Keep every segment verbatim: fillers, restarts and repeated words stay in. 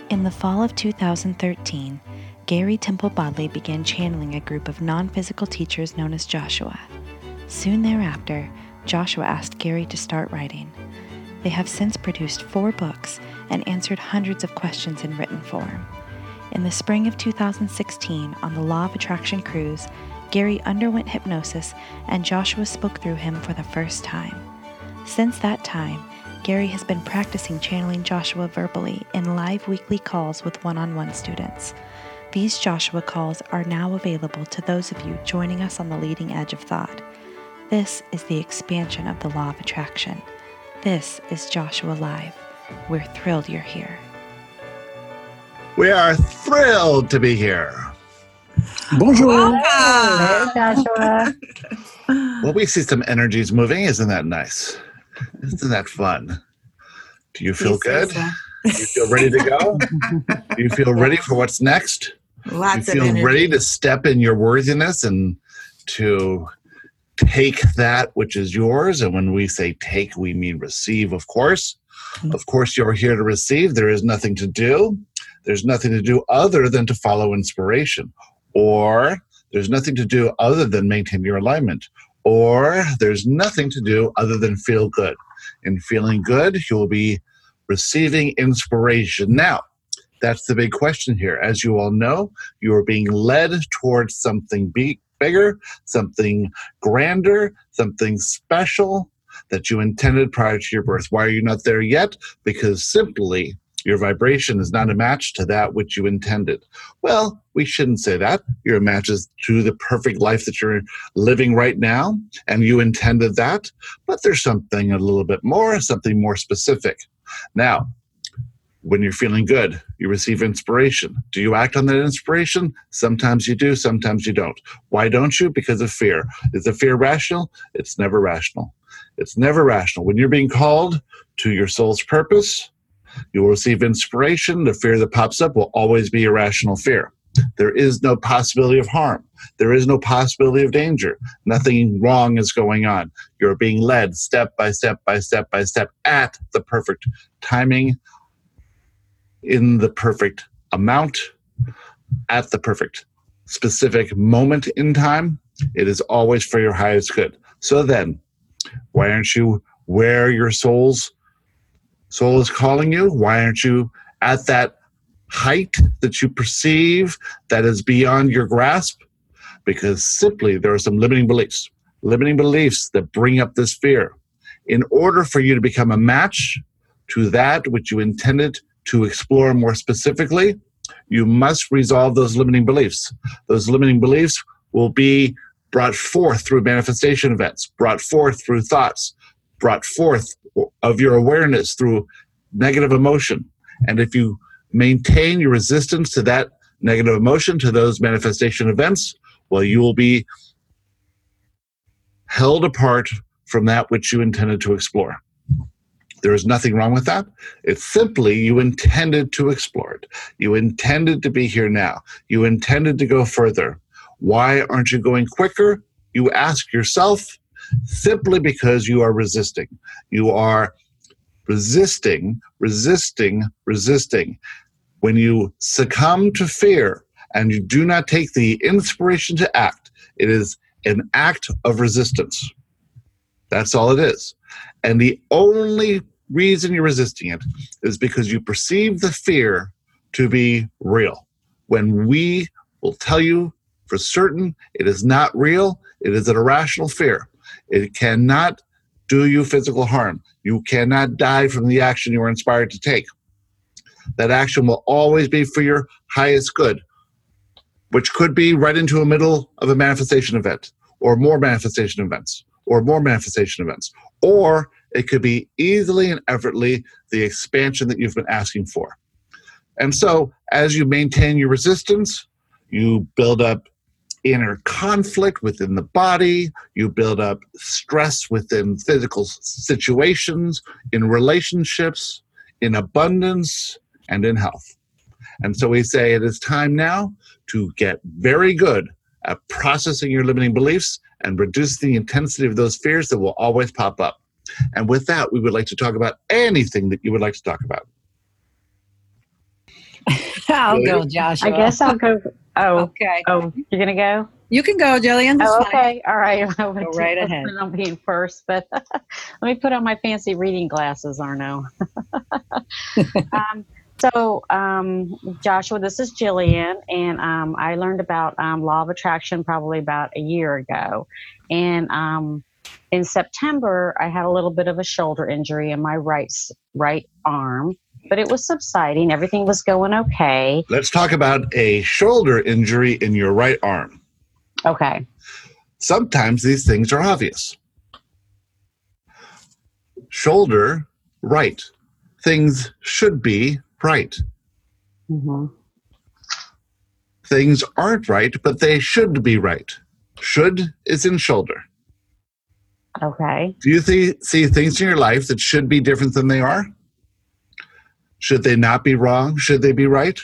In the fall of two thousand thirteen, Gary Temple Bodley began channeling a group of non-physical teachers known as Joshua. Soon thereafter, Joshua asked Gary to start writing. They have since produced four books and answered hundreds of questions in written form. In the spring of two thousand sixteen, on the Law of Attraction cruise, Gary underwent hypnosis and Joshua spoke through him for the first time. Since that time, Gary has been practicing channeling Joshua verbally in live weekly calls with one-on-one students. These Joshua calls are now available to those of you joining us on the leading edge of thought. This is the expansion of the Law of Attraction. This is Joshua Live. We're thrilled you're here. We are thrilled to be here. Bonjour. Hey, Joshua. Well, we see some energies moving. Isn't that nice? Isn't that fun? Do you feel good? So. Do you feel ready to go? Do you feel ready for what's next? Lots Do you of feel energy. ready to step in your worthiness and to take that which is yours? And when we say take, we mean receive, of course. Of course, you're here to receive. There is nothing to do. There's nothing to do other than to follow inspiration. Or there's nothing to do other than maintain your alignment. Or there's nothing to do other than feel good. In feeling good, you'll be receiving inspiration. Now, that's the big question here. As you all know, you are being led towards something big, bigger, something grander, something special that you intended prior to your birth. Why are you not there yet? Because simply your vibration is not a match to that which you intended. Well, we shouldn't say that. Your match is to the perfect life that you're living right now, and you intended that. But there's something a little bit more, something more specific. Now, when you're feeling good, you receive inspiration. Do you act on that inspiration? Sometimes you do, sometimes you don't. Why don't you? Because of fear. Is the fear rational? It's never rational. It's never rational. When you're being called to your soul's purpose, you will receive inspiration. The fear that pops up will always be irrational fear. There is no possibility of harm. There is no possibility of danger. Nothing wrong is going on. You're being led step by step by step by step at the perfect timing, in the perfect amount, at the perfect specific moment in time. It is always for your highest good. So then, why aren't you where your soul's soul is calling you? Why aren't you at that height that you perceive that is beyond your grasp? Because simply there are some limiting beliefs, limiting beliefs that bring up this fear. In order for you to become a match to that which you intended to explore more specifically, you must resolve those limiting beliefs. Those limiting beliefs will be brought forth through manifestation events, brought forth through thoughts, brought forth of your awareness through negative emotion. And if you maintain your resistance to that negative emotion, to those manifestation events, well, you will be held apart from that which you intended to explore. There is nothing wrong with that. It's simply you intended to explore it. You intended to be here now. You intended to go further. Why aren't you going quicker? You ask yourself, simply because you are resisting. You are resisting, resisting, resisting. When you succumb to fear and you do not take the inspiration to act, it is an act of resistance. That's all it is. And the only reason you're resisting it is because you perceive the fear to be real. When we will tell you for certain it is not real, it is an irrational fear. It cannot do you physical harm. You cannot die from the action you are inspired to take. That action will always be for your highest good, which could be right into the middle of a manifestation event, or more manifestation events, or more manifestation events. Or it could be easily and effortlessly the expansion that you've been asking for. And so as you maintain your resistance, you build up inner conflict within the body, you build up stress within physical situations, in relationships, in abundance, and in health. And so we say it is time now to get very good at processing your limiting beliefs and reducing the intensity of those fears that will always pop up. And with that, we would like to talk about anything that you would like to talk about. I'll Really? go, Joshua. I guess I'll go. Oh, Okay. oh, you're gonna go? You can go, Jillian. That's Oh, fine. okay. All right. I Go right ahead. I'm being first, but let me put on my fancy reading glasses, Arno. um, so, um, Joshua, this is Jillian, and um, I learned about um, law of attraction probably about a year ago. And um, in September, I had a little bit of a shoulder injury in my right right arm, but it was subsiding. Everything was going okay. Let's talk about a shoulder injury in your right arm. Okay. Sometimes these things are obvious. Shoulder, right. Things should be right. Mm-hmm. Things aren't right, but they should be right. Should is in shoulder. Okay. Do you th- see things in your life that should be different than they are? Should they not be wrong? Should they be right?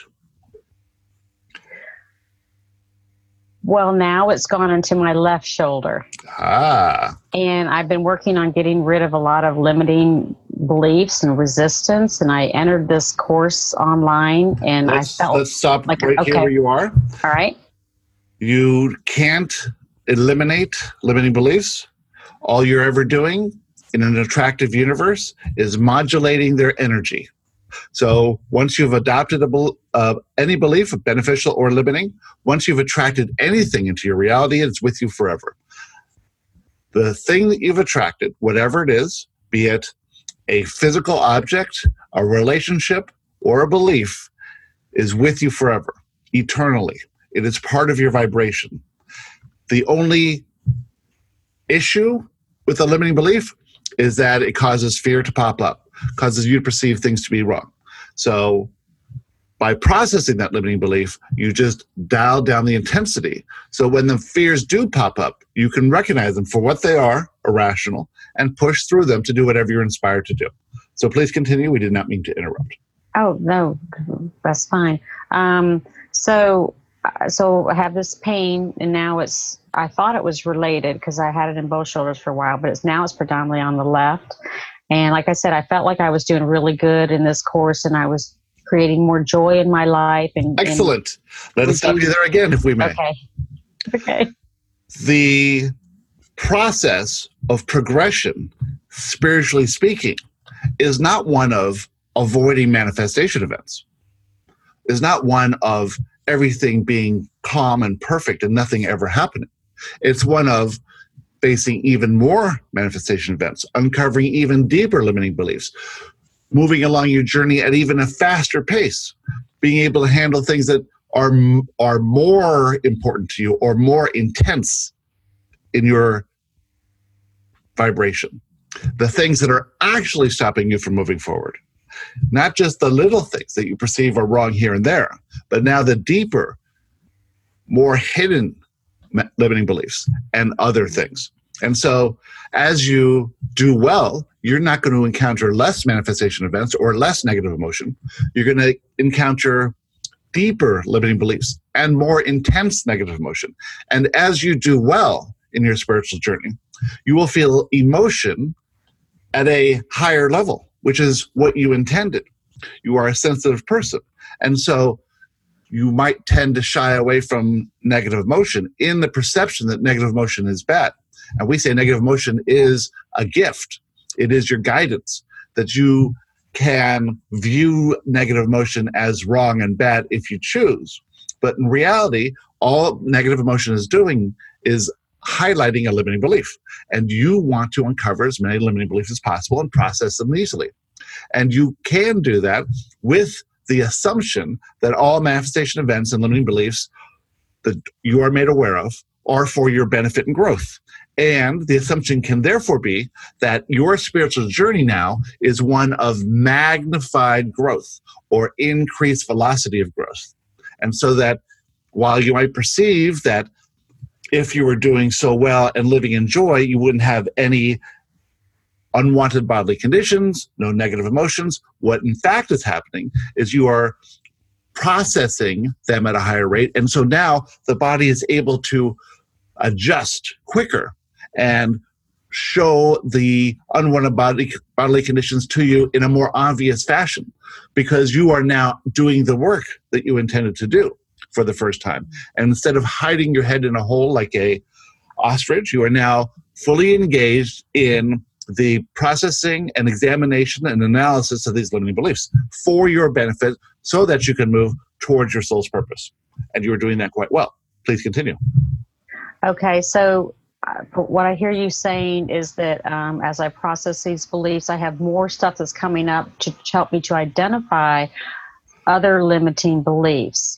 Well, now it's gone into my left shoulder. Ah. And I've been working on getting rid of a lot of limiting beliefs and resistance. And I entered this course online, and Let's, I felt let's stop like, right okay. here where you are. All right. You can't eliminate limiting beliefs. All you're ever doing in an attractive universe is modulating their energy. So once you've adopted a bel- uh, any belief, beneficial or limiting, once you've attracted anything into your reality, it's with you forever. The thing that you've attracted, whatever it is, be it a physical object, a relationship, or a belief, is with you forever, eternally. It is part of your vibration. The only issue with a limiting belief is that it causes fear to pop up, causes you to perceive things to be wrong. So by processing that limiting belief, you just dial down the intensity. So when the fears do pop up, you can recognize them for what they are, irrational, and push through them to do whatever you're inspired to do. So please continue. We did not mean to interrupt. Oh, no, that's fine. Um, so, so I have this pain, and now it's, I thought it was related because I had it in both shoulders for a while, but it's now it's predominantly on the left. And like I said, I felt like I was doing really good in this course, and I was creating more joy in my life. And Excellent. And Let us stop you there again, if we may. Okay. Okay. The process of progression, spiritually speaking, is not one of avoiding manifestation events. Is not one of everything being calm and perfect and nothing ever happening. It's one of facing even more manifestation events, uncovering even deeper limiting beliefs, moving along your journey at even a faster pace, being able to handle things that are, are more important to you or more intense in your vibration. The things that are actually stopping you from moving forward. Not just the little things that you perceive are wrong here and there, but now the deeper, more hidden limiting beliefs and other things. And so as you do well, you're not going to encounter less manifestation events or less negative emotion. You're going to encounter deeper limiting beliefs and more intense negative emotion. And as you do well in your spiritual journey, you will feel emotion at a higher level, which is what you intended. You are a sensitive person. And so you might tend to shy away from negative emotion in the perception that negative emotion is bad. And we say negative emotion is a gift. It is your guidance, that you can view negative emotion as wrong and bad if you choose. But in reality, all negative emotion is doing is highlighting a limiting belief. And you want to uncover as many limiting beliefs as possible and process them easily. And you can do that with the assumption that all manifestation events and limiting beliefs that you are made aware of are for your benefit and growth. And the assumption can therefore be that your spiritual journey now is one of magnified growth or increased velocity of growth. And so that while you might perceive that if you were doing so well and living in joy, you wouldn't have any unwanted bodily conditions, no negative emotions, what in fact is happening is you are processing them at a higher rate. And so now the body is able to adjust quicker and show the unwanted bodily, bodily conditions to you in a more obvious fashion, because you are now doing the work that you intended to do for the first time. And instead of hiding your head in a hole like a ostrich, you are now fully engaged in the processing and examination and analysis of these limiting beliefs for your benefit, so that you can move towards your soul's purpose. And you are doing that quite well. Please continue. Okay, so uh, what I hear you saying is that um, as I process these beliefs, I have more stuff that's coming up to help me to identify other limiting beliefs.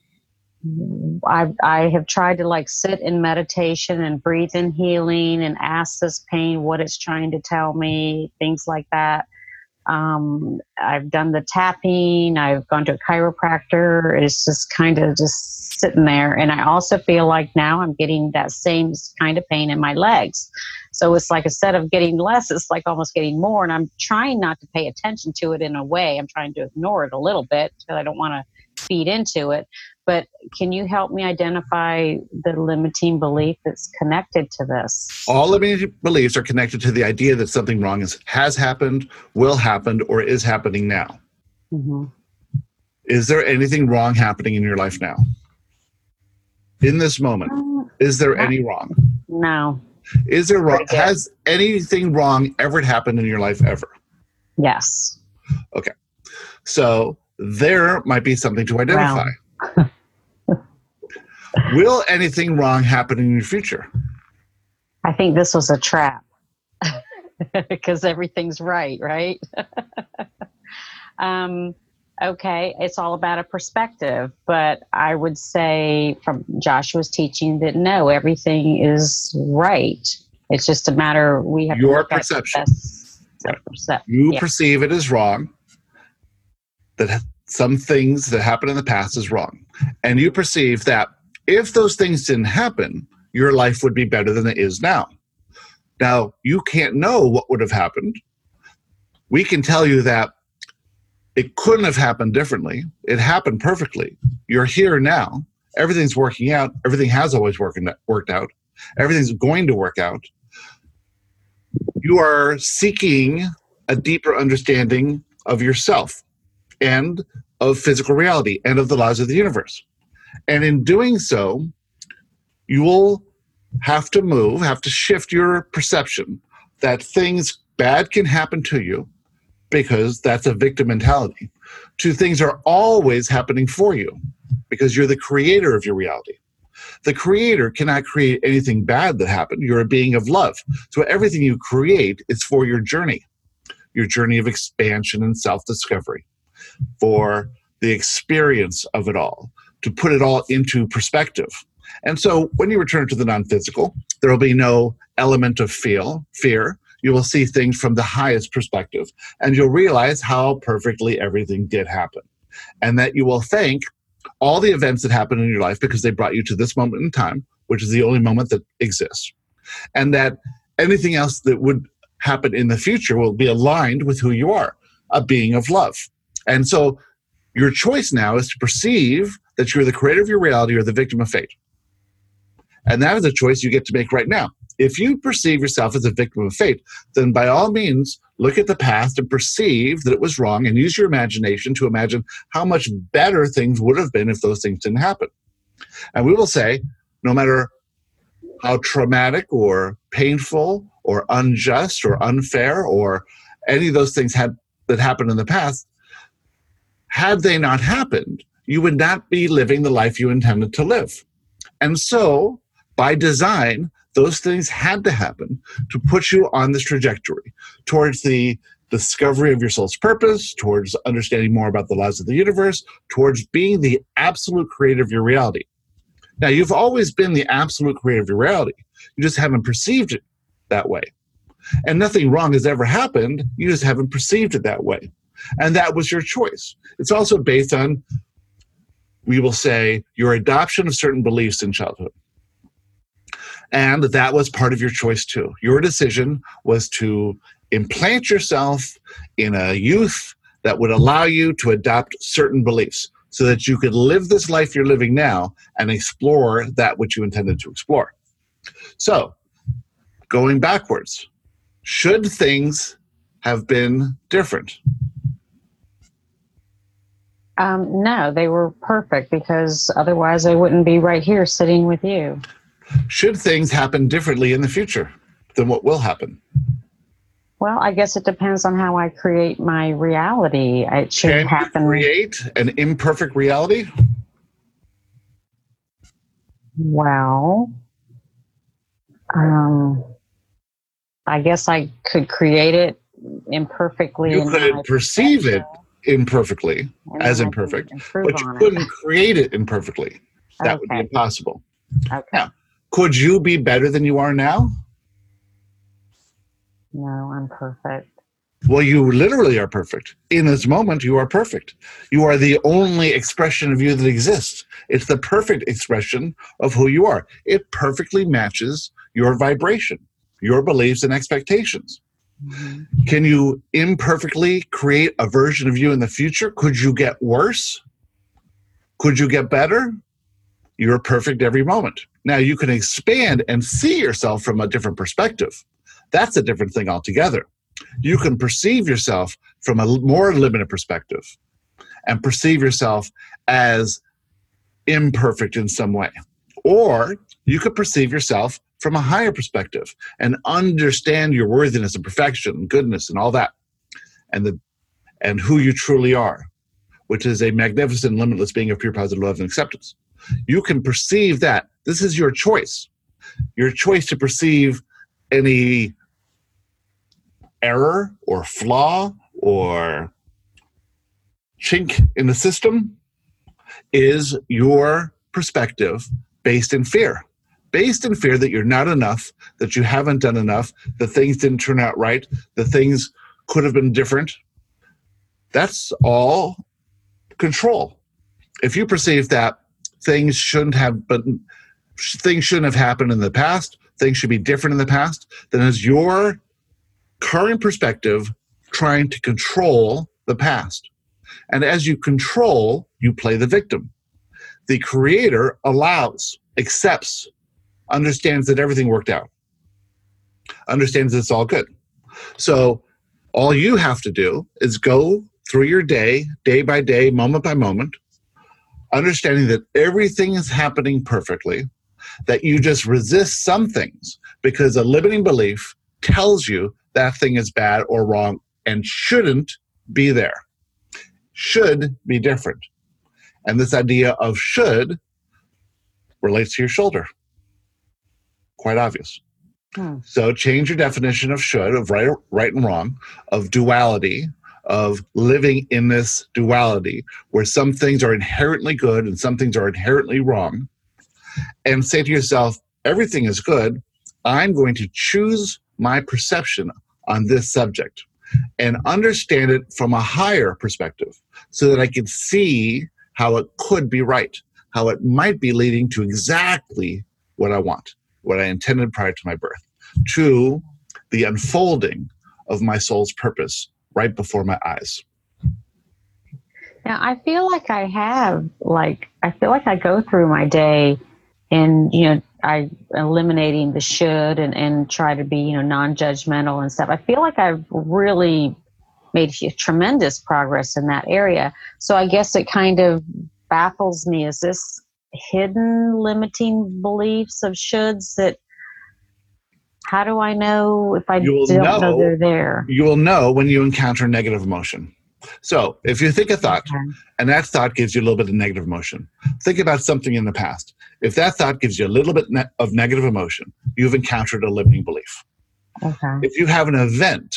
I I have tried to like sit in meditation and breathe in healing and ask this pain what it's trying to tell me, things like that. Um, I've done the tapping. I've gone to a chiropractor. It's just kind of just sitting there. And I also feel like now I'm getting that same kind of pain in my legs. So it's like instead of getting less, it's like almost getting more. And I'm trying not to pay attention to it in a way. I'm trying to ignore it a little bit because I don't want to feed into it. But can you help me identify the limiting belief that's connected to this? All limiting beliefs are connected to the idea that something wrong is, has happened, will happen, or is happening now. Mm-hmm. Is there anything wrong happening in your life now? In this moment, is there any wrong? No. Is there wrong? Has anything wrong ever happened in your life ever? Yes. Okay. So there might be something to identify. Wow. Will anything wrong happen in your future? I think this was a trap because everything's right, right? um, okay, it's all about a perspective, but I would say from Joshua's teaching that no, everything is right. It's just a matter we have your to look perception. At right. percep- You yeah. perceive it as wrong. That some things that happened in the past is wrong, and you perceive that if those things didn't happen, your life would be better than it is now. Now, you can't know what would have happened. We can tell you that it couldn't have happened differently. It happened perfectly. You're here now. Everything's working out. Everything has always working, worked out. Everything's going to work out. You are seeking a deeper understanding of yourself and of physical reality and of the laws of the universe. And in doing so, you will have to move, have to shift your perception that things bad can happen to you, because that's a victim mentality, to things are always happening for you because you're the creator of your reality. The creator cannot create anything bad that happened. You're a being of love. So everything you create is for your journey, your journey of expansion and self-discovery, for the experience of it all, to put it all into perspective. And so when you return to the non-physical, there will be no element of feel, fear. You will see things from the highest perspective, and you'll realize how perfectly everything did happen. And that you will thank all the events that happened in your life because they brought you to this moment in time, which is the only moment that exists. And that anything else that would happen in the future will be aligned with who you are, a being of love. And so your choice now is to perceive that you're the creator of your reality or the victim of fate. And that is a choice you get to make right now. If you perceive yourself as a victim of fate, then by all means, look at the past and perceive that it was wrong, and use your imagination to imagine how much better things would have been if those things didn't happen. And we will say, no matter how traumatic or painful or unjust or unfair or any of those things had that happened in the past, had they not happened, you would not be living the life you intended to live. And so, by design, those things had to happen to put you on this trajectory towards the discovery of your soul's purpose, towards understanding more about the laws of the universe, towards being the absolute creator of your reality. Now, you've always been the absolute creator of your reality. You just haven't perceived it that way. And nothing wrong has ever happened. You just haven't perceived it that way. And that was your choice. It's also based on, we will say, your adoption of certain beliefs in childhood. And that was part of your choice too. Your decision was to implant yourself in a youth that would allow you to adopt certain beliefs so that you could live this life you're living now and explore that which you intended to explore. So, going backwards. Should things have been different? Um, no, they were perfect because otherwise I wouldn't be right here sitting with you. Should things happen differently in the future than what will happen? Well, I guess it depends on how I create my reality. It should Can happen. you create an imperfect reality? Well, um, I guess I could create it imperfectly. You in could my perceive it perception, imperfectly and as then I can imperfect, improve but you on it. couldn't create it imperfectly. That would be Okay. impossible. Okay. Now, could you be better than you are now? No, I'm perfect. Well, you literally are perfect. In this moment, you are perfect. You are the only expression of you that exists. It's the perfect expression of who you are. It perfectly matches your vibration, your beliefs and expectations. Mm-hmm. Can you imperfectly create a version of you in the future? Could you get worse? Could you get better? You're perfect every moment. Now, you can expand and see yourself from a different perspective. That's a different thing altogether. You can perceive yourself from a more limited perspective and perceive yourself as imperfect in some way. Or you could perceive yourself from a higher perspective and understand your worthiness and perfection and goodness and all that, and the and who you truly are, which is a magnificent, limitless being of pure positive love and acceptance. You can perceive that. This is your choice. Your choice to perceive any error or flaw or chink in the system is your perspective based in fear. Based in fear that you're not enough, that you haven't done enough, that things didn't turn out right, that things could have been different. That's all control. If you perceive that things shouldn't have been, things shouldn't have happened in the past, things should be different in the past, then is your current perspective trying to control the past. And as you control, you play the victim. The creator allows, accepts, understands that everything worked out, understands it's all good. So all you have to do is go through your day, day by day, moment by moment, understanding that everything is happening perfectly, that you just resist some things because a limiting belief tells you that thing is bad or wrong and shouldn't be there, should be different. And this idea of should relates to your shoulder. Quite obvious. Hmm. So change your definition of should, of right, right and wrong, of duality, of living in this duality where some things are inherently good and some things are inherently wrong, and say to yourself, everything is good. I'm going to choose my perception on this subject and understand it from a higher perspective so that I can see how it could be right, how it might be leading to exactly what I want, what I intended prior to my birth, to the unfolding of my soul's purpose right before my eyes. Now, I feel like I have, like, I feel like I go through my day and, you know, I eliminating the should and, and try to be, you know, non-judgmental and stuff. I feel like I've really made tremendous progress in that area. So I guess it kind of baffles me. Is this hidden limiting beliefs of shoulds that, how do I know if I You don't will know, know, they're there? you will know when you encounter negative emotion. So if you think a thought, Okay. and that thought gives you a little bit of negative emotion, think about something in the past. If that thought gives you a little bit ne- of negative emotion, you've encountered a limiting belief. Okay. If you have an event,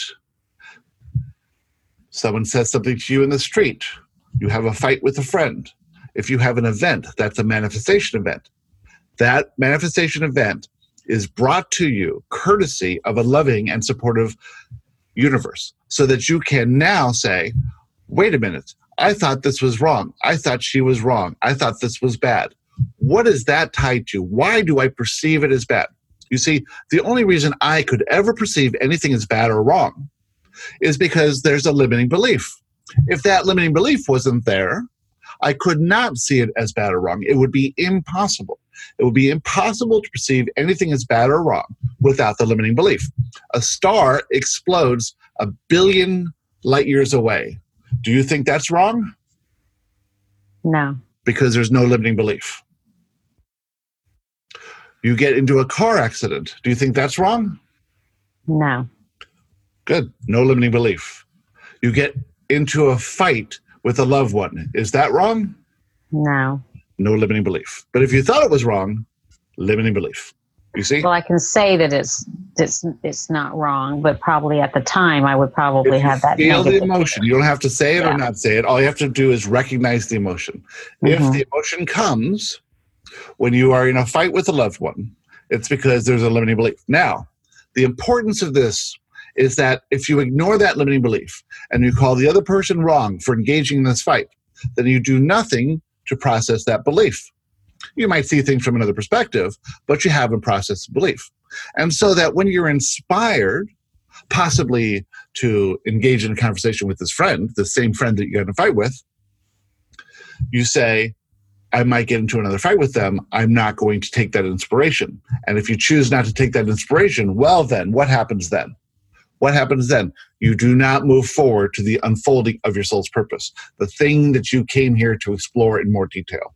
someone says something to you in the street, you have a fight with a friend. If you have an event, that's a manifestation event. That manifestation event is brought to you courtesy of a loving and supportive universe so that you can now say, wait a minute, I thought this was wrong. I thought she was wrong. I thought this was bad. What is that tied to? Why do I perceive it as bad? You see, the only reason I could ever perceive anything as bad or wrong is because there's a limiting belief. If that limiting belief wasn't there, I could not see it as bad or wrong. It would be impossible. it would be impossible to perceive anything as bad or wrong without the limiting belief. A star explodes a billion light years away. Do you think that's wrong? No. Because there's no limiting belief. You get into a car accident. Do you think that's wrong? No. Good. No limiting belief. You get into a fight with a loved one. Is that wrong? No. No limiting belief. But if you thought it was wrong, limiting belief. You see? Well, I can say that it's it's it's not wrong, but probably at the time I would probably if you have that feel the negative emotion. You don't have to say it Yeah. or not say it. All you have to do is recognize the emotion. If Mhm. the emotion comes when you are in a fight with a loved one, it's because there's a limiting belief. Now, the importance of this is that if you ignore that limiting belief and you call the other person wrong for engaging in this fight, then you do nothing to process that belief. You might see things from another perspective, but you haven't processed the belief. And so that when you're inspired, possibly to engage in a conversation with this friend, the same friend that you got in a fight with, you say, I might get into another fight with them. I'm not going to take that inspiration. And if you choose not to take that inspiration, well then, what happens then? What happens then? You do not move forward to the unfolding of your soul's purpose, the thing that you came here to explore in more detail.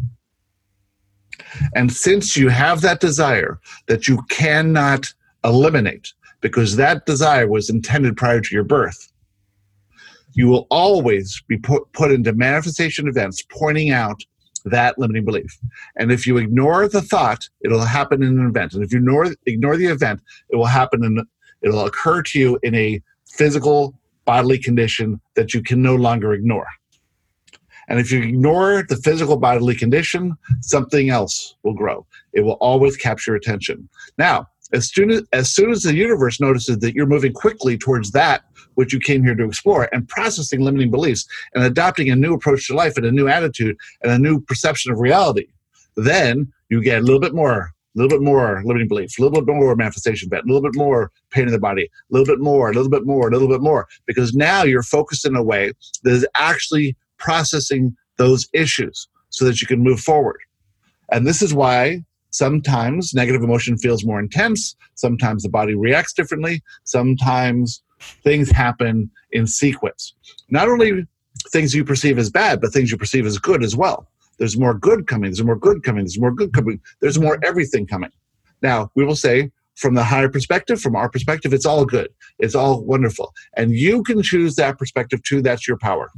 And since you have that desire that you cannot eliminate, because that desire was intended prior to your birth, you will always be put, put into manifestation events pointing out that limiting belief. And if you ignore the thought, it'll happen in an event. And if you ignore, ignore the event, it will happen in, it'll occur to you in a physical bodily condition that you can no longer ignore. And if you ignore the physical bodily condition, something else will grow. It will always capture attention. Now, as soon as, as soon as the universe notices that you're moving quickly towards that which you came here to explore and processing limiting beliefs and adopting a new approach to life and a new attitude and a new perception of reality, then you get a little bit more, a little bit more limiting belief, a little bit more manifestation event, a little bit more pain in the body, a little bit more, a little bit more, a little bit more, because now you're focused in a way that is actually processing those issues so that you can move forward. And this is why sometimes negative emotion feels more intense, sometimes the body reacts differently, sometimes things happen in sequence. Not only things you perceive as bad, but things you perceive as good as well. There's more good coming, there's more good coming, there's more good coming, there's more everything coming. Now, we will say, from the higher perspective, from our perspective, it's all good, it's all wonderful. And you can choose that perspective too, that's your power.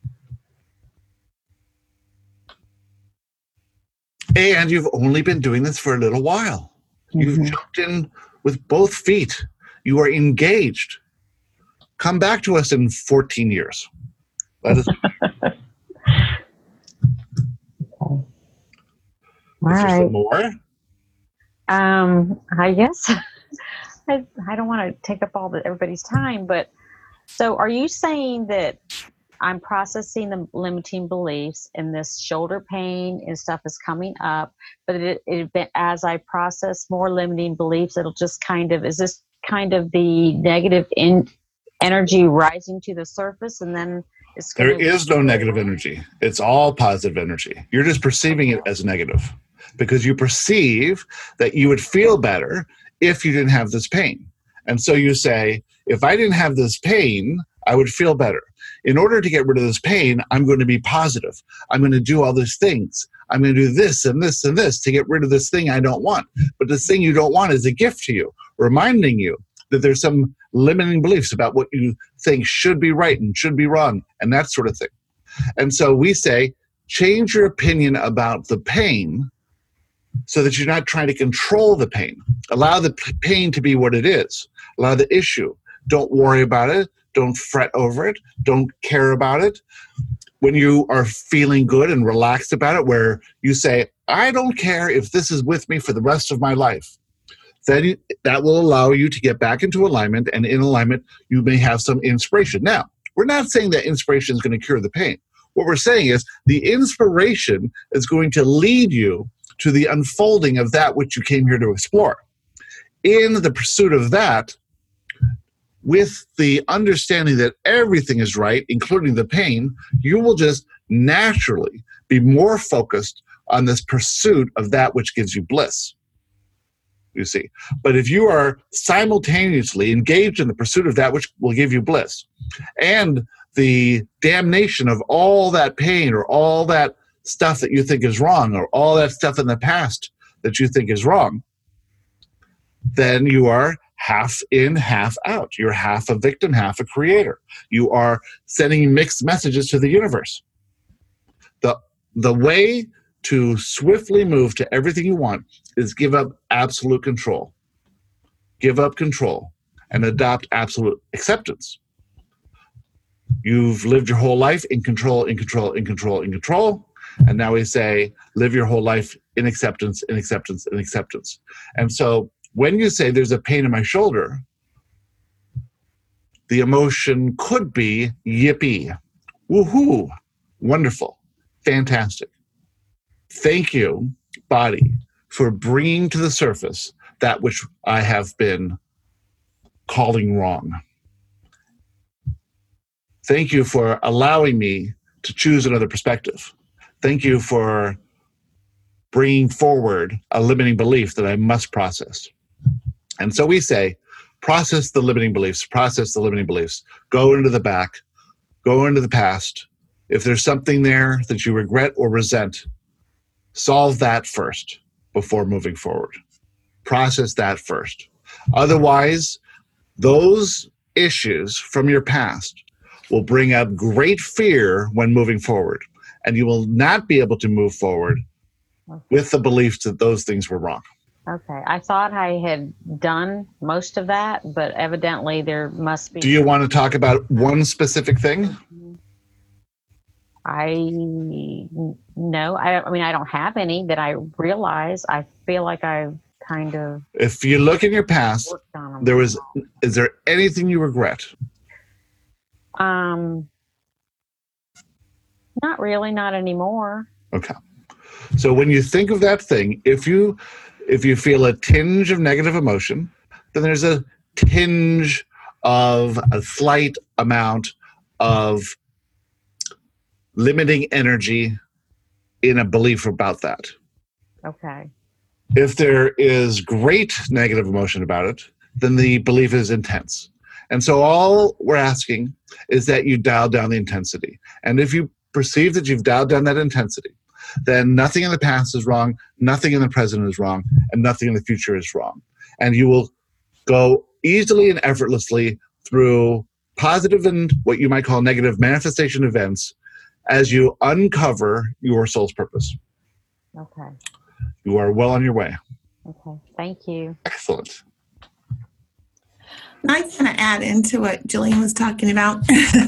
And you've only been doing this for a little while. You've Mhm. jumped in with both feet. You are engaged. Come back to us in fourteen years. Let us. All Is there right. some more? Um, I guess I, I don't want to take up all the everybody's time, but so are you saying that I'm processing the limiting beliefs and this shoulder pain and stuff is coming up, but it, it as I process more limiting beliefs, it'll just kind of, is this kind of the negative in, energy rising to the surface and then it's There gonna is no negative energy. It's all positive energy. You're just perceiving it as negative because you perceive that you would feel better if you didn't have this pain. And so you say, if I didn't have this pain, I would feel better. In order to get rid of this pain, I'm going to be positive. I'm going to do all these things. I'm going to do this and this and this to get rid of this thing I don't want. But this thing you don't want is a gift to you, reminding you that there's some limiting beliefs about what you think should be right and should be wrong and that sort of thing. And so we say, change your opinion about the pain so that you're not trying to control the pain. Allow the p- pain to be what it is. Allow the issue. Don't worry about it. Don't fret over it. Don't care about it. When you are feeling good and relaxed about it, where you say, I don't care if this is with me for the rest of my life, then that will allow you to get back into alignment, and in alignment, you may have some inspiration. Now, we're not saying that inspiration is going to cure the pain. What we're saying is the inspiration is going to lead you to the unfolding of that which you came here to explore. In the pursuit of that, with the understanding that everything is right, including the pain, you will just naturally be more focused on this pursuit of that which gives you bliss. You see. But if you are simultaneously engaged in the pursuit of that which will give you bliss and the damnation of all that pain or all that stuff that you think is wrong or all that stuff in the past that you think is wrong, then you are half in, half out. You're half a victim, half a creator. You are sending mixed messages to the universe. The, the way to swiftly move to everything you want is give up absolute control. Give up control and adopt absolute acceptance. You've lived your whole life in control, in control, in control, in control. And now we say, live your whole life in acceptance, in acceptance, in acceptance. And so when you say there's a pain in my shoulder, the emotion could be yippee, woohoo, wonderful, fantastic. Thank you, body, for bringing to the surface that which I have been calling wrong. Thank you for allowing me to choose another perspective. Thank you for bringing forward a limiting belief that I must process. And so we say, process the limiting beliefs, process the limiting beliefs, go into the back, go into the past. If there's something there that you regret or resent, solve that first before moving forward. Process that first. Otherwise, those issues from your past will bring up great fear when moving forward, and you will not be able to move forward Okay. with the belief that those things were wrong. Okay. I thought I had done most of that, but evidently there must be. Do you want to talk about one specific thing? I no, I, I mean, I don't have any that I realize. I feel like I've kind of If you look in your past, worked on them. there was, is there anything you regret? Um, not really, not anymore. Okay. So when you think of that thing, if you if you feel a tinge of negative emotion, then there's a tinge of a slight amount of limiting energy in a belief about that. Okay. If there is great negative emotion about it, then the belief is intense. And so all we're asking is that you dial down the intensity. And if you perceive that you've dialed down that intensity, then nothing in the past is wrong, nothing in the present is wrong, and nothing in the future is wrong. And you will go easily and effortlessly through positive and what you might call negative manifestation events as you uncover your soul's purpose. Okay. You are well on your way. Okay. Thank you. Excellent. I kind of add into what Jillian was talking about.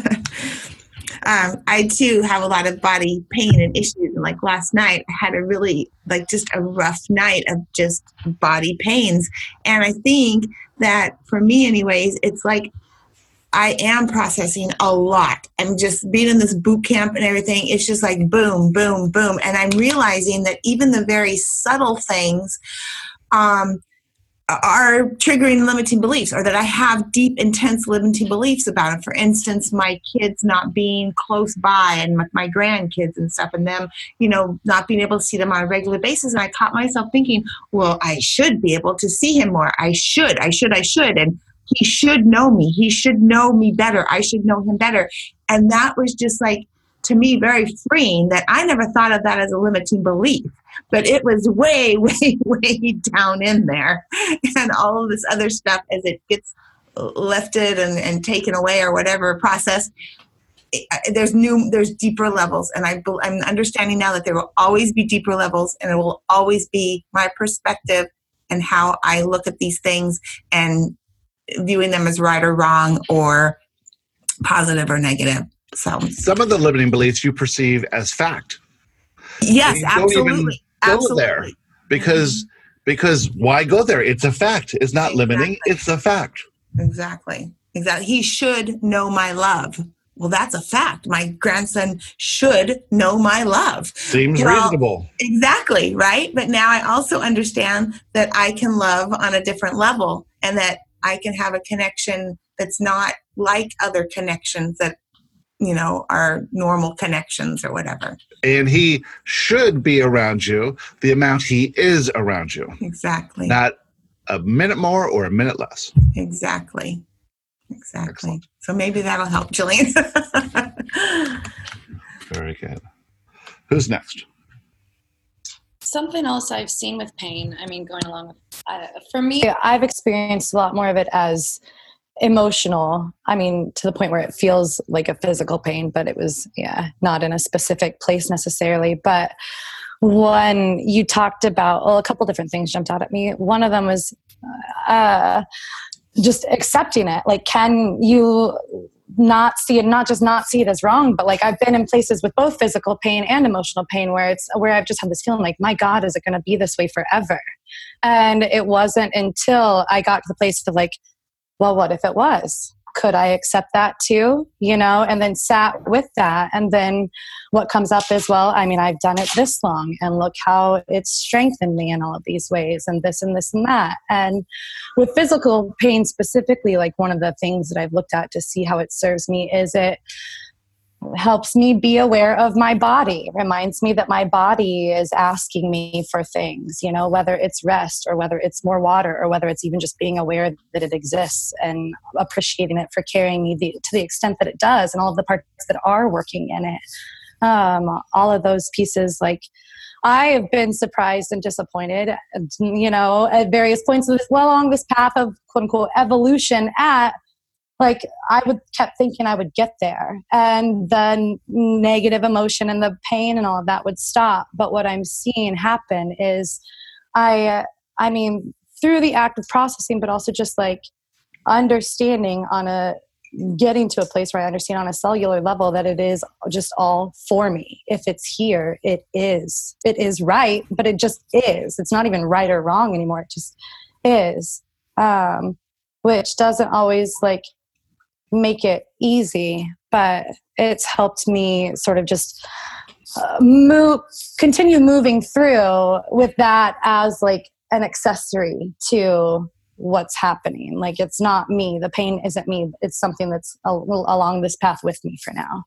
um, I too have a lot of body pain and issues. And like last night, I had a really, like just a rough night of just body pains. And I think that for me anyways, it's like I am processing a lot. I'm just being in this boot camp and everything. It's just like boom, boom, boom. And I'm realizing that even the very subtle things um, are triggering limiting beliefs, or that I have deep, intense limiting beliefs about it. For instance, my kids not being close by, and my, my grandkids and stuff, and them, you know, not being able to see them on a regular basis. And I caught myself thinking, well, I should be able to see him more. I should, I should, I should. And he should know me. He should know me better. I should know him better. And that was just like, to me, very freeing, that I never thought of that as a limiting belief. But it was way, way, way down in there. And all of this other stuff, as it gets lifted and, and taken away or whatever process, it, there's new, there's deeper levels. And I, I'm understanding now that there will always be deeper levels, and it will always be my perspective and how I look at these things and viewing them as right or wrong or positive or negative. So some of the limiting beliefs you perceive as fact. Yes, You don't even absolutely. go Absolutely. there because because why go there? It's a fact. It's not limiting. Exactly. It's a fact. Exactly. Exactly. He should know my love. Well, that's a fact. My grandson should know my love. Seems Well, reasonable. Exactly, right? But now I also understand that I can love on a different level, and that I can have a connection that's not like other connections that you know, our normal connections or whatever. And he should be around you the amount he is around you. Exactly. Not a minute more or a minute less. Exactly. Exactly. Excellent. So maybe that'll help, Jillian. Very good. Who's next? Something else I've seen with pain, I mean, going along with, uh, for me, I've experienced a lot more of it as emotional. I mean, to the point where it feels like a physical pain, but it was, yeah, not in a specific place necessarily. But when you talked about, well, a couple different things jumped out at me. One of them was uh, just accepting it. Like, can you not see it, not just not see it as wrong, but like I've been in places with both physical pain and emotional pain where it's where I've just had this feeling like, my God, is it going to be this way forever? And it wasn't until I got to the place of like, well, what if it was? Could I accept that too? You know, and then sat with that. And then what comes up is, well, I mean, I've done it this long and look how it's strengthened me in all of these ways and this and this and that. And with physical pain specifically, like one of the things that I've looked at to see how it serves me is it helps me be aware of my body, reminds me that my body is asking me for things, you know, whether it's rest or whether it's more water or whether it's even just being aware that it exists and appreciating it for carrying me the, to the extent that it does and all of the parts that are working in it. Um, all of those pieces, like I have been surprised and disappointed, you know, at various points of this, well, along this path of quote unquote evolution at like I would kept thinking I would get there and the negative emotion and the pain and all of that would stop. But what I'm seeing happen is I, uh, I mean, through the act of processing, but also just like understanding on a, getting to a place where I understand on a cellular level that it is just all for me. If it's here, it is. It is right, but it just is. It's not even right or wrong anymore. It just is, um, which doesn't always like make it easy, but it's helped me sort of just uh, move, continue moving through with that as like an accessory to what's happening. Like it's not me. The pain isn't me. It's something that's a, along this path with me for now.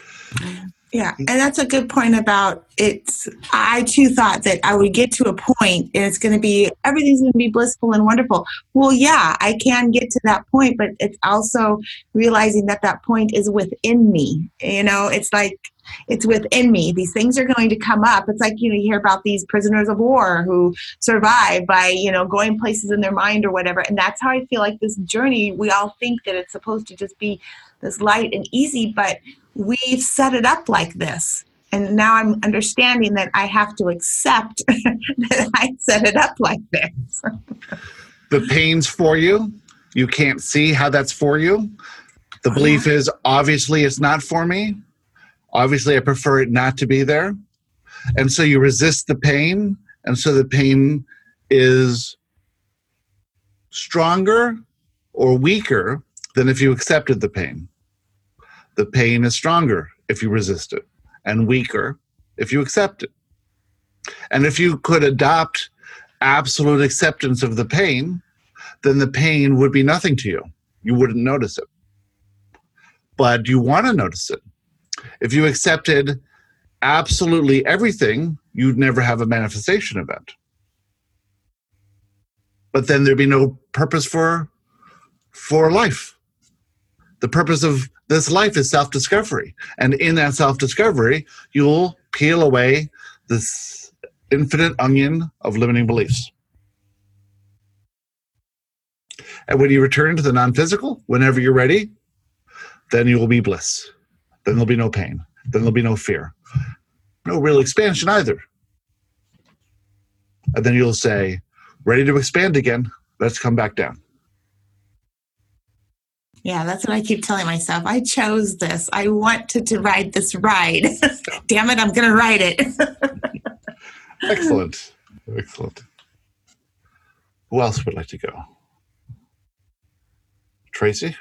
Yeah, and that's a good point about it's, I too thought that I would get to a point and it's going to be, everything's going to be blissful and wonderful. Well, yeah, I can get to that point, but it's also realizing that that point is within me. You know, it's like, it's within me. These things are going to come up. It's like, you know, you hear about these prisoners of war who survive by, you know, going places in their mind or whatever. And that's how I feel like this journey, we all think that it's supposed to just be this light and easy, but we've set it up like this. And now I'm understanding that I have to accept that I set it up like this. The pain's for you. You can't see how that's for you. The belief is obviously it's not for me. Obviously, I prefer it not to be there. And so you resist the pain. And so the pain is stronger or weaker than if you accepted the pain. The pain is stronger if you resist it and weaker if you accept it. And if you could adopt absolute acceptance of the pain, then the pain would be nothing to you. You wouldn't notice it. But you want to notice it. If you accepted absolutely everything, you'd never have a manifestation event. But then there'd be no purpose for, for life. The purpose of this life is self-discovery. And in that self-discovery, you'll peel away this infinite onion of limiting beliefs. And when you return to the non-physical, whenever you're ready, then you will be bliss. Then there'll be no pain. Then there'll be no fear. No real expansion either. And then you'll say, ready to expand again, let's come back down. Yeah, that's what I keep telling myself. I chose this. I wanted to ride this ride. Damn it, I'm going to ride it. Excellent. Excellent. Who else would like to go? Tracy?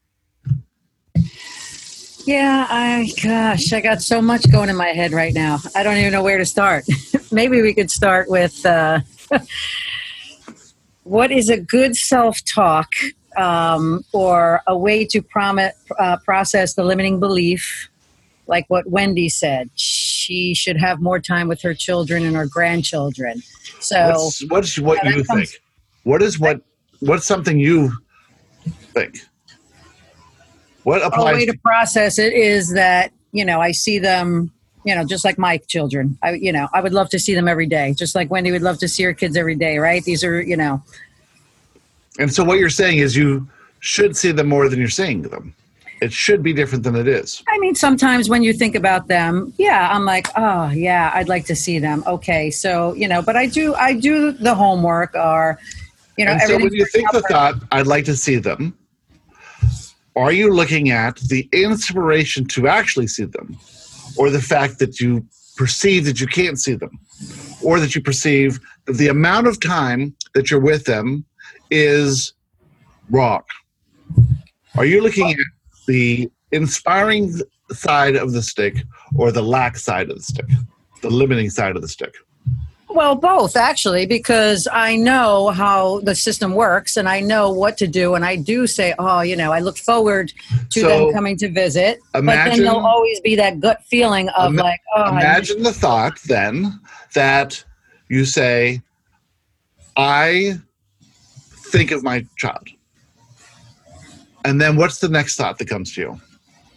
Yeah, I, gosh, I got so much going in my head right now. I don't even know where to start. Maybe we could start with uh, what is a good self-talk um, or a way to prom- uh, process the limiting belief, like what Wendy said. She should have more time with her children and her grandchildren. So what's, what's what yeah, you comes, think? What is what? What's something you think? What applies? A way to process it is that, you know, I see them, you know, just like my children. I, you know, I would love to see them every day, just like Wendy would love to see her kids every day, right? These are, you know. And so what you're saying is you should see them more than you're seeing them. It should be different than it is. I mean, sometimes when you think about them, yeah, I'm like, oh, yeah, I'd like to see them. Okay, so, you know, but I do, I do the homework or, you know. And so when you think the thought, I'd like to see them, are you looking at the inspiration to actually see them, or the fact that you perceive that you can't see them, or that you perceive that the amount of time that you're with them is wrong? Are you looking at the inspiring side of the stick or the lack side of the stick, the limiting side of the stick? Well, both, actually, because I know how the system works and I know what to do. And I do say, oh, you know, I look forward to So, them coming to visit. imagine- but then there'll always be that gut feeling of Ima- like, oh, I Imagine the thought then that you say, I think of my child. And then what's the next thought that comes to you?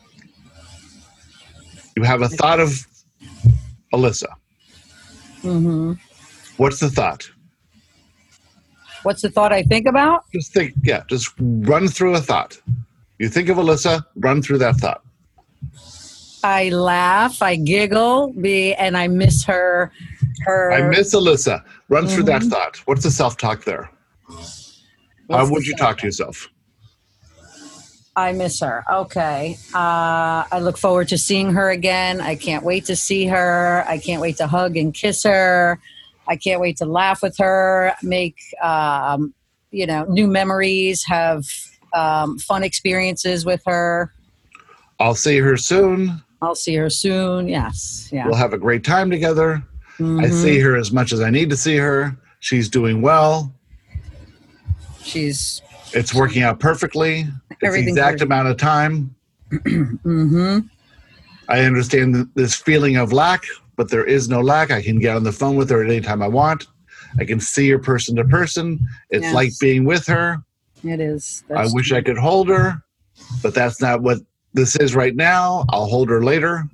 You have a thought of Alyssa. Mm-hmm. What's the thought? What's the thought I think about? Just think, yeah, just run through a thought. You think of Alyssa, run through that thought. I laugh, I giggle, be, and I miss her. Her. I miss Alyssa. Run through that Mhm. thought. What's the self-talk there? What's How the would you self- talk to yourself? I miss her. Okay. Uh, I look forward to seeing her again. I can't wait to see her. I can't wait to hug and kiss her. I can't wait to laugh with her, make, um, you know, new memories, have um, fun experiences with her. I'll see her soon. I'll see her soon. Yes. Yeah. We'll have a great time together. I Mhm. see her as much as I need to see her. She's doing well. She's. It's working out perfectly. It's the Everything's exact working. amount of time. Mm-hmm. I understand th- this feeling of lack, but there is no lack. I can get on the phone with her at any time I want. I can see her person to person. It's Yes. like being with her. It is. I That's wish true. I could hold her, but that's not what this is right now. I'll hold her later.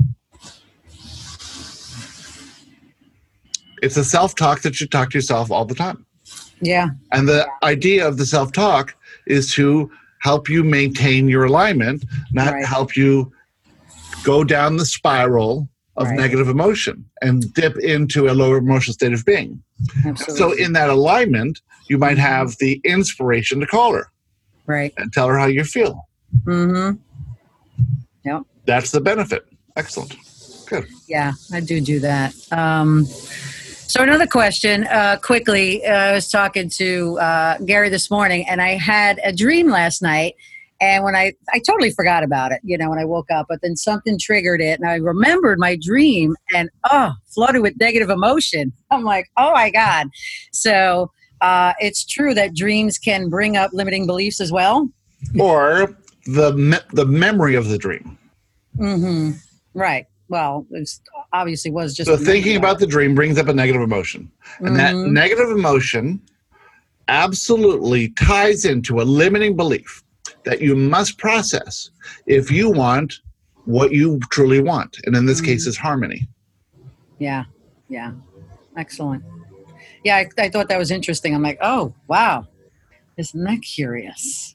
It's a self-talk that you talk to yourself all the time. Yeah. And the idea of the self-talk is to help you maintain your alignment, not Right. help you go down the spiral of Right. negative emotion and dip into a lower emotional state of being. Absolutely. So in that alignment, you might have the inspiration to call her Right. and tell her how you feel. Mm-hmm. Yep. That's the benefit. Excellent. Good. Yeah, I do do that. Um, so another question, uh, quickly, uh, I was talking to uh, Gary this morning, and I had a dream last night, and when I, I totally forgot about it, you know, when I woke up, but then something triggered it, and I remembered my dream, and oh, flooded with negative emotion. I'm like, oh my God. So uh, it's true that dreams can bring up limiting beliefs as well? Or the me- the memory of the dream. Mm-hmm. Right. Well, it obviously was just So a thinking memory. about the dream brings up a negative emotion. And that Mhm. negative emotion absolutely ties into a limiting belief that you must process if you want what you truly want. And in this case, is harmony. Yeah, yeah. Excellent. Yeah, I, I thought that was interesting. I'm like, oh, wow. Isn't that curious?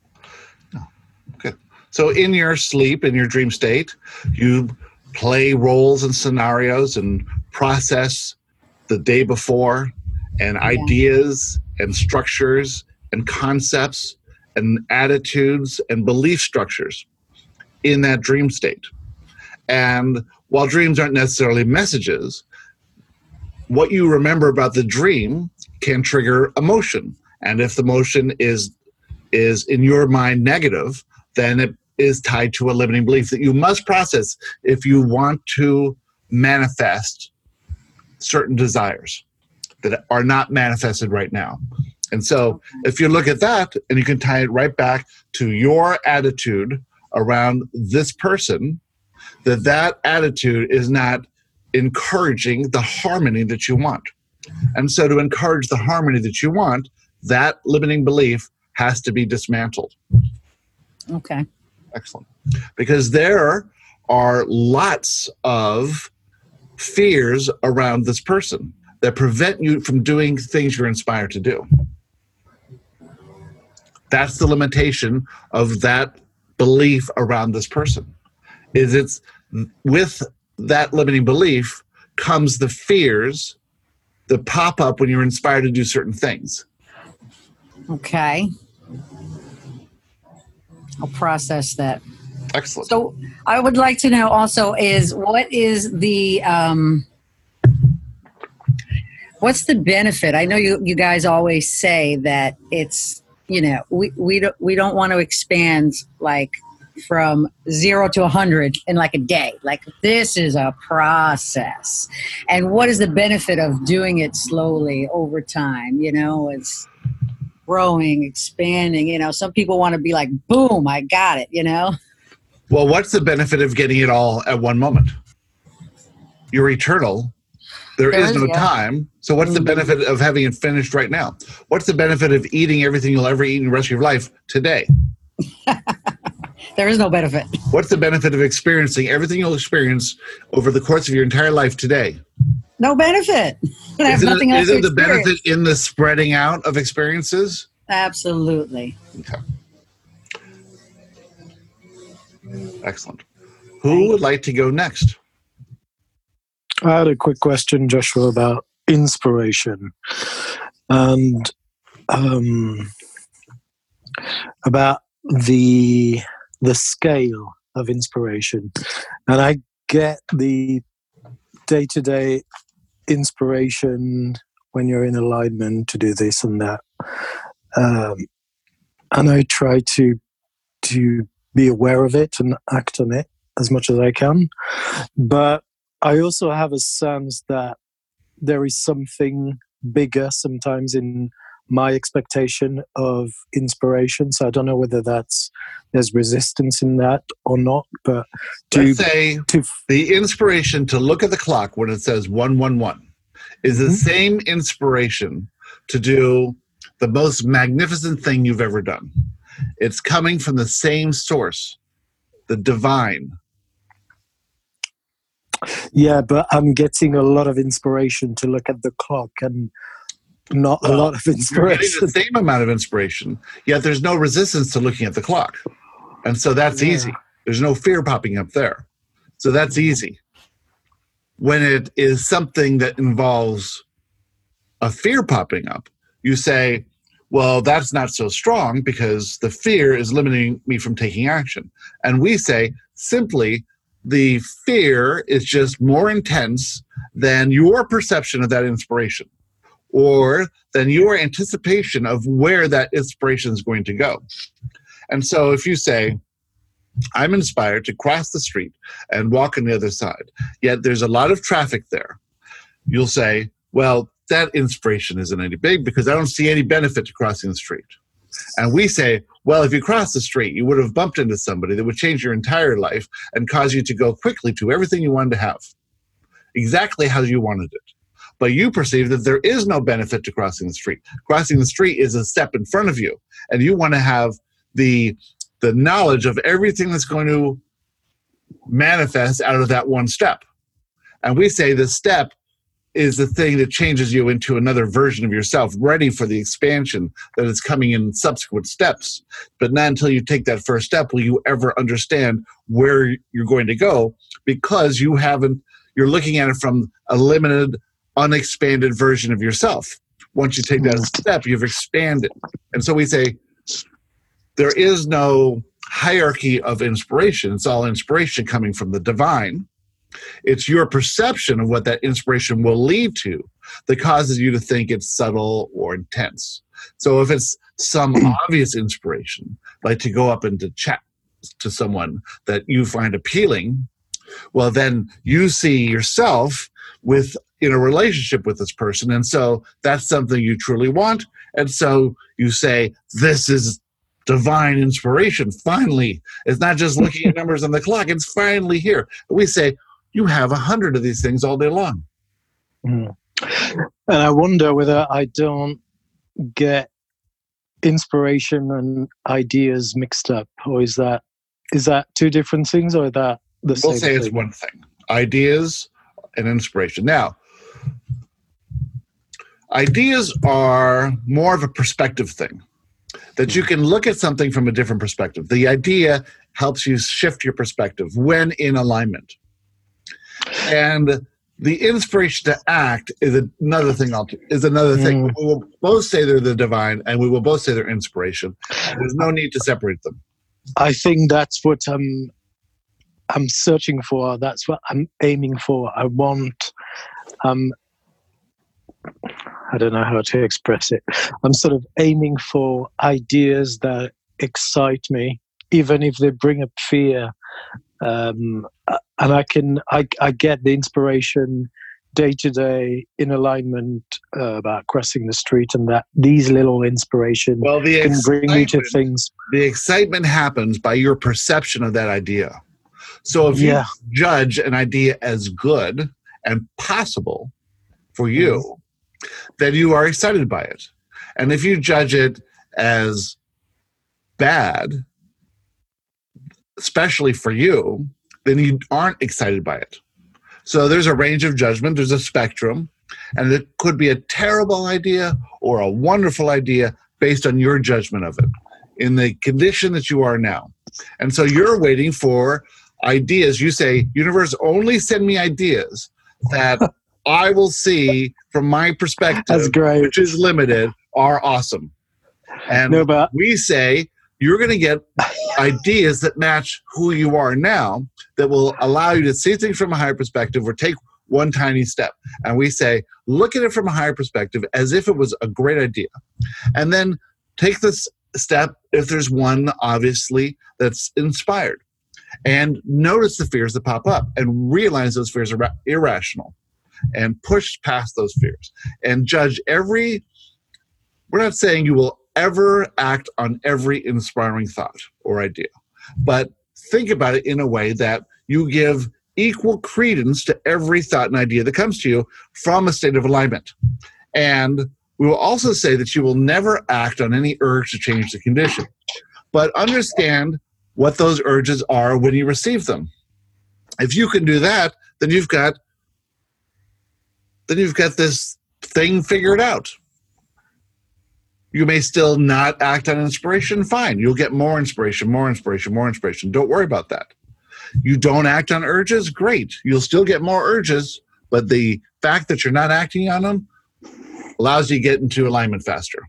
Good. So in your sleep, in your dream state, you play roles and scenarios and process the day before and Yeah. ideas and structures and concepts and attitudes and belief structures in that dream state. And while dreams aren't necessarily messages, what you remember about the dream can trigger emotion. And if the emotion is is in your mind negative, then it is tied to a limiting belief that you must process if you want to manifest certain desires that are not manifested right now. And so if you look at that and you can tie it right back to your attitude around this person, that that attitude is not encouraging the harmony that you want. And so to encourage the harmony that you want, that limiting belief has to be dismantled. Okay. Excellent. Because there are lots of fears around this person that prevent you from doing things you're inspired to do. That's the limitation of that belief around this person. Is it's with that limiting belief comes the fears that pop up when you're inspired to do certain things. Okay. I'll process that. Excellent. So I would like to know also is what is the um, what's the benefit? I know you you guys always say that it's, you know, we we don't we don't want to expand like from zero to a hundred in like a day. Like this is a process. And what is the benefit of doing it slowly over time? You know, it's growing, expanding. You know, some people want to be like, boom, I got it, you know? Well, what's the benefit of getting it all at one moment? You're eternal. There, there is, is no yeah. time. So what's mm-hmm. the benefit of having it finished right now? What's the benefit of eating everything you'll ever eat in the rest of your life today? There is no benefit. What's the benefit of experiencing everything you'll experience over the course of your entire life today? No benefit. I have isn't nothing it, else isn't to the benefit in the spreading out of experiences? Absolutely. Okay. Excellent. Who would like to go next? I had a quick question, Joshua, about inspiration and um, about the the scale of inspiration. And I get the day-to-day inspiration when you're in alignment to do this and that. Um, and I try to to be aware of it and act on it as much as I can. But I also have a sense that there is something bigger sometimes in my expectation of inspiration. So I don't know whether that's there's resistance in that or not. But to, let's say to, the inspiration to look at the clock when it says one one one is the mm-hmm. same inspiration to do the most magnificent thing you've ever done. It's coming from the same source, the divine. Yeah, but I'm getting a lot of inspiration to look at the clock and not well, a lot of inspiration. You're getting the same amount of inspiration, yet there's no resistance to looking at the clock. And so that's yeah. easy. There's no fear popping up there. So that's easy. When it is something that involves a fear popping up, you say, well, that's not so strong because the fear is limiting me from taking action. And we say, simply, the fear is just more intense than your perception of that inspiration or than your anticipation of where that inspiration is going to go. And so if you say, I'm inspired to cross the street and walk on the other side, yet there's a lot of traffic there, you'll say, well, that inspiration isn't any big because I don't see any benefit to crossing the street. And we say, well, if you cross the street, you would have bumped into somebody that would change your entire life and cause you to go quickly to everything you wanted to have, exactly how you wanted it. But you perceive that there is no benefit to crossing the street. Crossing the street is a step in front of you, and you want to have the, the knowledge of everything that's going to manifest out of that one step. And we say the step is the thing that changes you into another version of yourself, ready for the expansion that is coming in subsequent steps. But not until you take that first step will you ever understand where you're going to go, because you haven't, you're looking at it from a limited, unexpanded version of yourself. Once you take that step, you've expanded. And so we say, there is no hierarchy of inspiration. It's all inspiration coming from the divine. It's your perception of what that inspiration will lead to that causes you to think it's subtle or intense. So if it's some obvious inspiration, like to go up and to chat to someone that you find appealing, well, then you see yourself with in a relationship with this person. And so that's something you truly want. And so you say, this is divine inspiration. Finally, it's not just looking at numbers on the clock. It's finally here. We say, you have a hundred of these things all day long. Mm. And I wonder whether I don't get inspiration and ideas mixed up, or is that is that two different things, or is that the same We'll say thing? it's one thing. Ideas and inspiration. Now, ideas are more of a perspective thing, that you can look at something from a different perspective. The idea helps you shift your perspective when in alignment. And the inspiration to act is another thing. I'll, is another thing. Mm. We will both say they're the divine, and we will both say they're inspiration. There's no need to separate them. I think that's what I'm I'm searching for. That's what I'm aiming for. I want um I don't know how to express it. I'm sort of aiming for ideas that excite me, even if they bring up fear. Um, and I can, I, I get the inspiration day to day in alignment uh, about crossing the street, and that these little inspiration Well, the can bring me to excitement- things. The excitement happens by your perception of that idea. So if Yeah. you judge an idea as good and possible for you, then you are excited by it. And if you judge it as bad, especially for you, then you aren't excited by it. So there's a range of judgment, there's a spectrum, and it could be a terrible idea or a wonderful idea based on your judgment of it in the condition that you are now. And so you're waiting for ideas. You say, universe, only send me ideas that I will see from my perspective, That's great. which is limited, are awesome. And No, but we say, you're going to get ideas that match who you are now, that will allow you to see things from a higher perspective or take one tiny step. And we say, look at it from a higher perspective as if it was a great idea. And then take this step if there's one, obviously, that's inspired. And notice the fears that pop up and realize those fears are ra- irrational and push past those fears and judge every, we're not saying you will ever act on every inspiring thought or idea, but think about it in a way that you give equal credence to every thought and idea that comes to you from a state of alignment. And we will also say that you will never act on any urge to change the condition, but understand what those urges are when you receive them. If you can do that, then you've got then you've got this thing figured out. You may still not act on inspiration, fine. You'll get more inspiration, more inspiration, more inspiration. Don't worry about that. You don't act on urges, great. You'll still get more urges, but the fact that you're not acting on them allows you to get into alignment faster.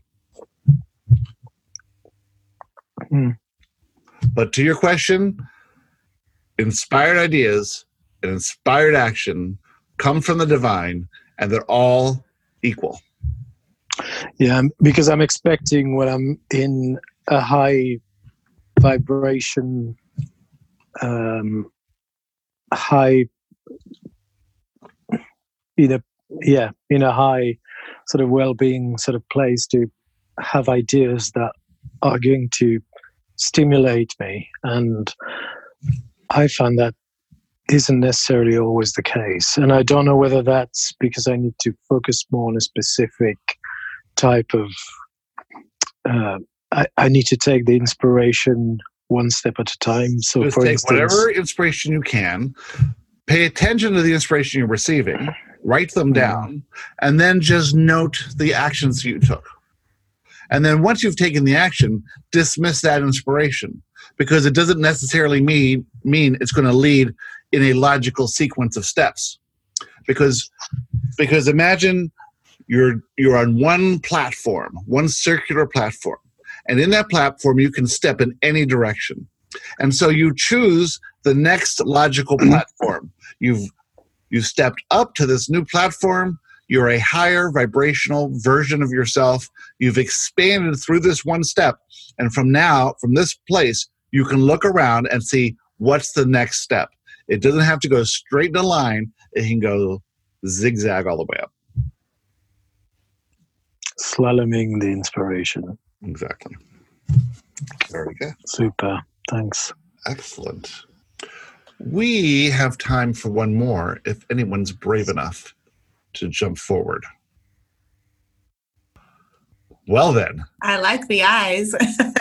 Hmm. But to your question, inspired ideas and inspired action come from the divine, and they're all equal. Yeah, I'm- because I'm expecting when I'm in a high vibration, um, high, in a yeah, in a high sort of well-being sort of place, to have ideas that are going to stimulate me, and I find that isn't necessarily always the case. And I don't know whether that's because I need to focus more on a specific type of uh, I, I need to take the inspiration one step at a time. So Just for take instance, whatever inspiration you can, pay attention to the inspiration you're receiving, write them down, and then just note the actions you took. And then once you've taken the action, dismiss that inspiration, because it doesn't necessarily mean, mean it's going to lead in a logical sequence of steps. Because, because imagine you're, you're on one platform, one circular platform, and in that platform you can step in any direction. And so you choose the next logical platform. You've, you've stepped up to this new platform. You're a higher vibrational version of yourself. You've expanded through this one step. And from now, from this place, you can look around and see what's the next step. It doesn't have to go straight in a line. It can go zigzag all the way up. slaloming the inspiration. Exactly. Very good. Super. Thanks. Excellent. We have time for one more if anyone's brave enough to jump forward. Well then. I like the eyes.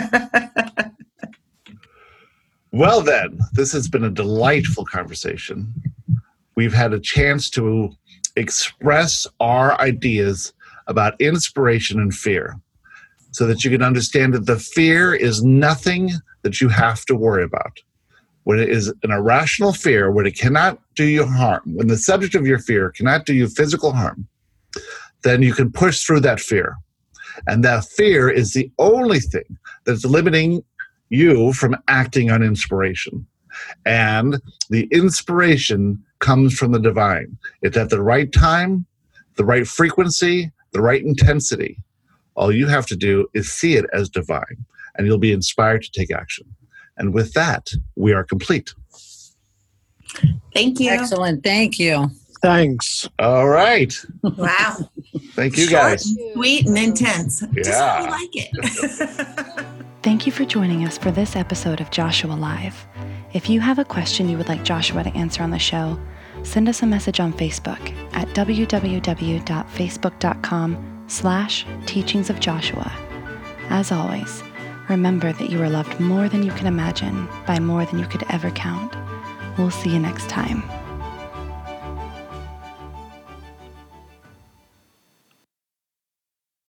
Well then, this has been a delightful conversation. We've had a chance to express our ideas about inspiration and fear so that you can understand that the fear is nothing that you have to worry about. When it is an irrational fear, when it cannot do you harm, when the subject of your fear cannot do you physical harm, then you can push through that fear. And that fear is the only thing that's limiting you from acting on inspiration. And the inspiration comes from the divine. It's at the right time, the right frequency, the right intensity. All you have to do is see it as divine, and you'll be inspired to take action. And with that, we are complete. Thank you. Excellent. Thank you. Thanks. All right. Wow. Thank you, Short, guys. sweet, and intense. Just how we Yeah. like it. Thank you for joining us for this episode of Joshua Live. If you have a question you would like Joshua to answer on the show, send us a message on Facebook at www.facebook.com slash teachings of Joshua. As always, remember that you are loved more than you can imagine by more than you could ever count. We'll see you next time.